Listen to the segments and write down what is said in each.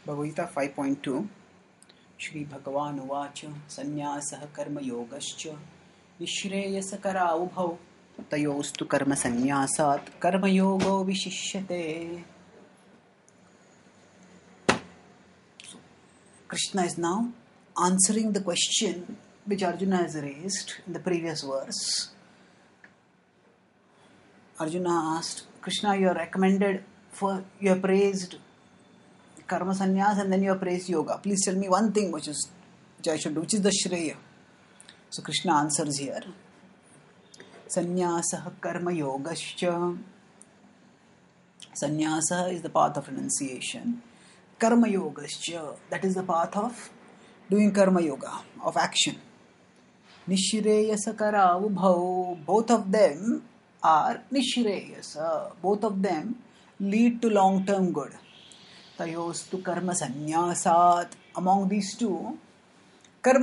Bhagavad-gita 5.2 Shri Bhagavan Uvacha Sannyasah Karma Yogascha Nishreyasakara Ubhau Tayostu Karma Sannyasat Karma Yogo Vishishyate. So, Krishna is now answering the question which Arjuna has raised in the previous verse. Arjuna asked, Krishna, you have praised karma sannyas and then you have praised yoga. Please tell me one thing which I should do, which is the Shreya. So Krishna answers here. Sannyasah karma yogascha. Sannyasa is the path of renunciation. Karma yogascha, that is the path of doing karma yoga, of action. Nishreyasakara ubhau, both of them are nishreyasa. Both of them lead to long-term good. Tayostu karma sannyasat. Among these two, karma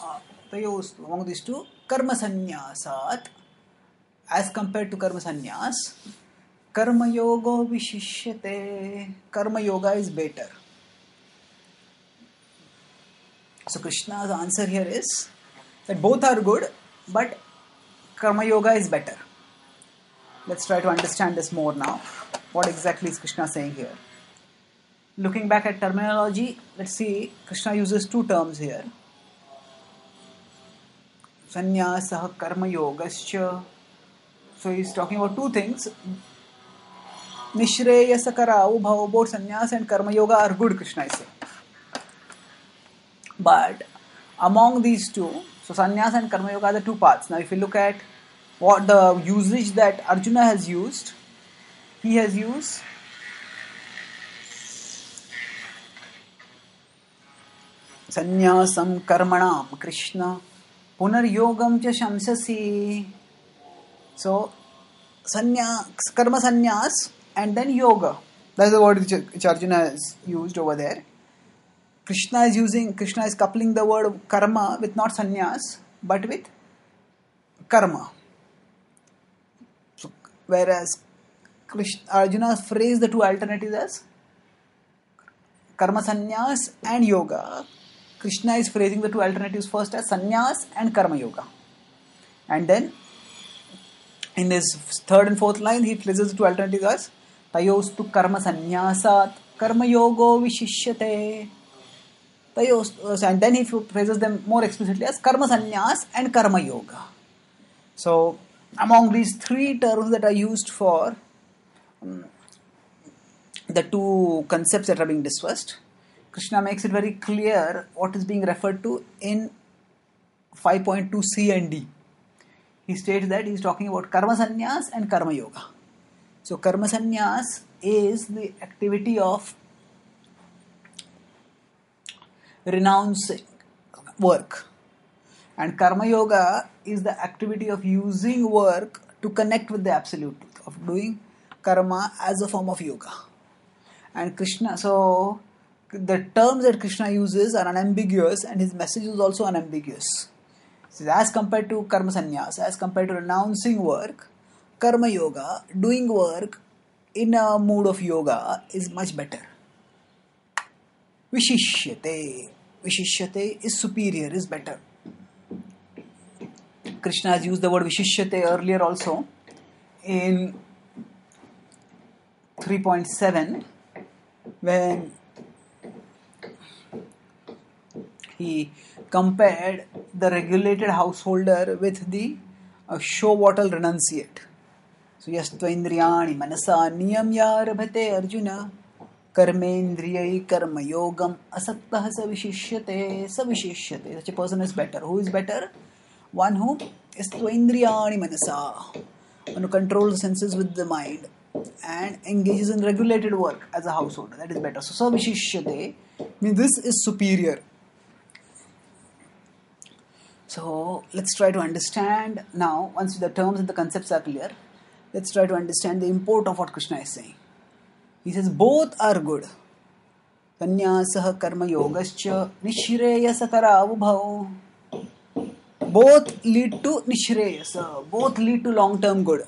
sannyasat, as compared to karma sannyas, karma yoga vishishyate. Karma yoga is better. So Krishna's answer here is that both are good, but karma yoga is better. Let's try to understand this more now. What exactly is Krishna saying here? Looking back at terminology, let's see, Krishna uses two terms here. Sannyasah karma yogascha. So he's talking about two things. Nishreyasakara ubhau, both sannyas and karma yoga are good, Krishna is saying. But among these two, so sannyas and karma yoga are the two paths. Now if you look at what the usage that Arjuna has used, he has used Sannyasam karmanam Krishna punar yogam cha shamsasi. So karma sannyas and then yoga. That is the word which Arjuna has used over there. Krishna is coupling the word karma with not sannyas but with karma. So, whereas Arjuna phrased the two alternatives as karma sannyas and yoga, Krishna is phrasing the two alternatives first as sannyas and karma yoga. And then in his third and fourth line, he phrases the two alternatives as tayostu karma sannyasat karma yogo vishishyate. And then he phrases them more explicitly as karma sannyas and karma yoga. So among these three terms that are used for the two concepts that are being discussed, Krishna makes it very clear what is being referred to in 5.2 C and D. He states that he is talking about karma sannyas and karma yoga. So karma sannyas is the activity of renouncing work, and karma yoga is the activity of using work to connect with the absolute truth, of doing karma as a form of yoga. And Krishna, so the terms that Krishna uses are unambiguous and his message is also unambiguous. So as compared to karma sannyas, as compared to renouncing work, karma yoga, doing work in a mood of yoga, is much better. Vishishyate is superior, is better. Krishna has used the word vishishyate earlier also in 3.7 when he compared the regulated householder with the show bottle renunciate. So yastvendriyani manasa niyamya rabhate Arjuna karmendriyai karma yogam asaktah savishishyate. Such a person is better. Who is better? One who yastvendriyani manasa, one who controls the senses with the mind and engages in regulated work as a householder. That is better. So savishishyate means this is superior. So let's try to understand now, once the terms and the concepts are clear, let's try to understand the import of what Krishna is saying. He says both are good. Sannyasah karma yogascha nishreyasakara ubhau. Both lead to nishreyasa. Both lead to long-term good.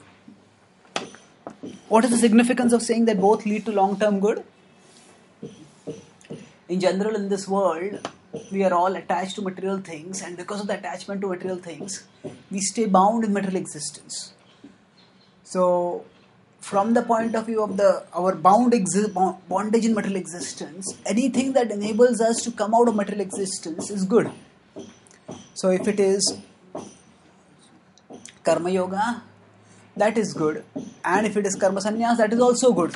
What is the significance of saying that both lead to long-term good? in general in this world, we are all attached to material things, and because of the attachment to material things, we stay bound in material existence. So, from the point of view of our bondage in material existence, anything that enables us to come out of material existence is good. So, if it is karma yoga, that is good, and if it is karma sannyas, that is also good.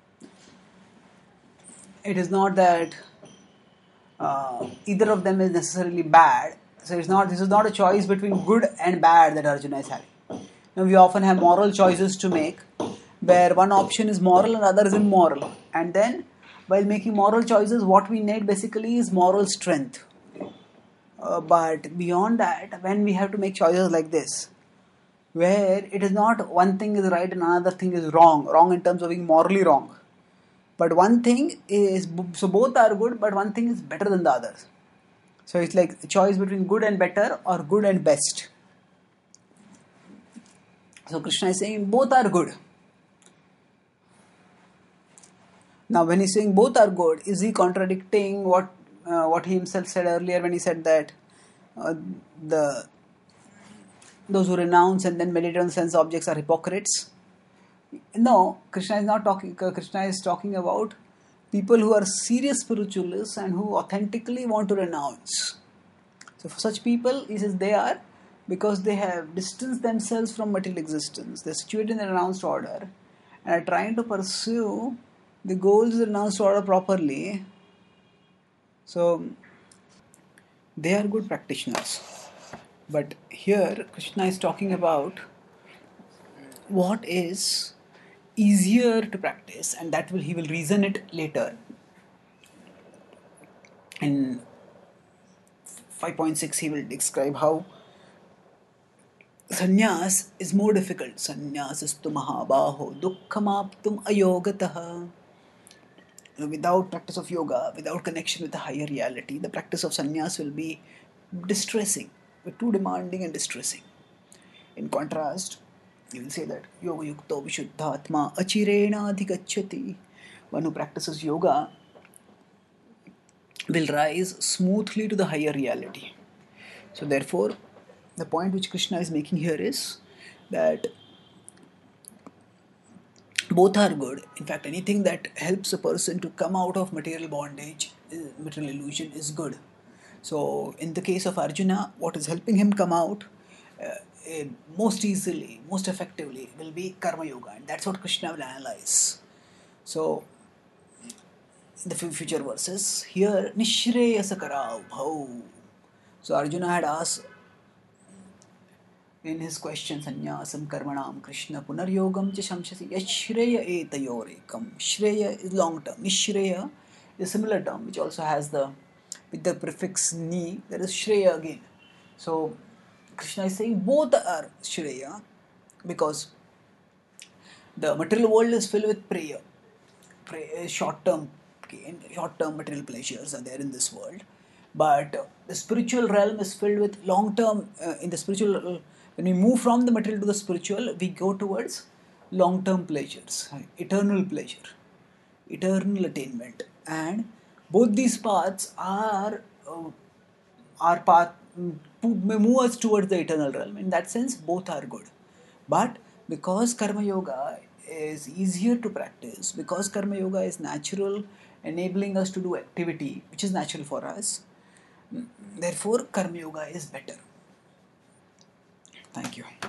It is not that either of them is necessarily bad. So this is not a choice between good and bad that Arjuna is having. Now, we often have moral choices to make, where one option is moral and other is immoral. And then, while making moral choices, what we need basically is moral strength. But beyond that, when we have to make choices like this, where it is not one thing is right and another thing is wrong in terms of being morally wrong. But one thing is, so both are good, but one thing is better than the other. So it's like a choice between good and better or good and best. So Krishna is saying both are good. Now when he's saying both are good, is he contradicting what he himself said earlier when he said that those who renounce and then meditate on sense objects are hypocrites? No, Krishna is not talking. Krishna is talking about people who are serious spiritualists and who authentically want to renounce. So for such people, he says they are, because they have distanced themselves from material existence. They are situated in the renounced order and are trying to pursue the goals of the renounced order properly. So they are good practitioners. But here Krishna is talking about what is easier to practice, and that he will reason it later. In 5.6 he will describe how sannyas is more difficult. Sannyasastu mahabaho dukkhamaptum ayogataha. Without practice of yoga, without connection with the higher reality, the practice of sannyas will be distressing, too demanding and distressing. In contrast, you will say that yoga yukto vishuddhatma achirena adhigacchati. One who practices yoga will rise smoothly to the higher reality. So therefore, the point which Krishna is making here is that both are good. In fact, anything that helps a person to come out of material bondage, material illusion, is good. So in the case of Arjuna, what is helping him come out most easily, most effectively, will be karma yoga, and that's what Krishna will analyze. So in the future verses, here Nishreyasakara bhau. So Arjuna had asked in his question, Sannyasam karmanam Krishna punaryogam cha shamshasi yashreya etayorekam. Shreya is long term. Nishreya is a similar term which also has with the prefix ni, there is shreya again. So Krishna is saying both are shreya, because the material world is filled with prayer. Short-term gain, short-term material pleasures are there in this world, but the spiritual realm is filled with long-term. In the spiritual, when we move from the material to the spiritual, we go towards long-term pleasures, eternal pleasure, eternal attainment, and both these paths are path may move us towards the eternal realm. In that sense, both are good. But because karma yoga is easier to practice, because karma yoga is natural, enabling us to do activity which is natural for us, therefore karma yoga is better. Thank you.